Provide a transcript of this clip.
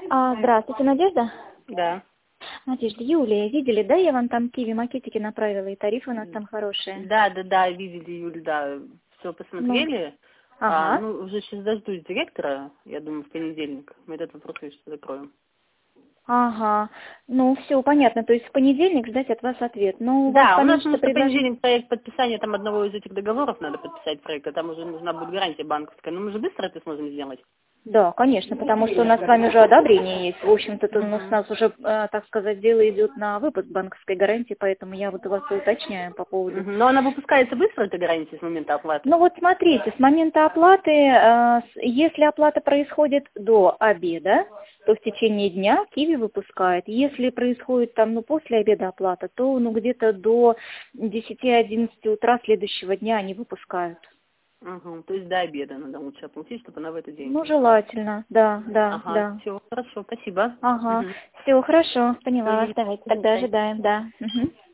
Здравствуйте, Надежда. Да. Надежда, Юлия, видели, да, я вам там киви макетики направила, и тарифы у нас там хорошие. Да, видели, Юль, да. Все Ну, посмотрели. ага, Уже сейчас дождусь директора, я думаю, в понедельник. Мы этот вопрос еще закроем. ага. Ну, все, понятно, то есть в понедельник ждать от вас ответ. Но у вас Да, у нас поменьше-то на предложений. понедельник проект подписания там одного из этих договоров надо подписать проекта, там уже нужна будет гарантия банковская. Но мы же быстро это сможем сделать. Да, конечно, потому что у нас с вами уже одобрение есть. В общем-то, у Мгм. нас уже, так сказать, дело идет на выпуск банковской гарантии, поэтому я вот у вас и уточняю по поводу. Но она выпускается быстро, эта гарантия, с момента оплаты? Ну вот смотрите, с момента оплаты, если оплата происходит до обеда, то в течение дня Киви выпускает. Если происходит там, после обеда оплата, то где-то до 10-11 утра следующего дня они выпускают. Угу. То есть до обеда надо лучше оплатить, чтобы она в этот день Ну, пришла. желательно, да, да, Ага, да. все, хорошо, спасибо. Ага, Угу. все, хорошо, поняла вас, давайте До тогда свидания. ожидаем, да. Мгм.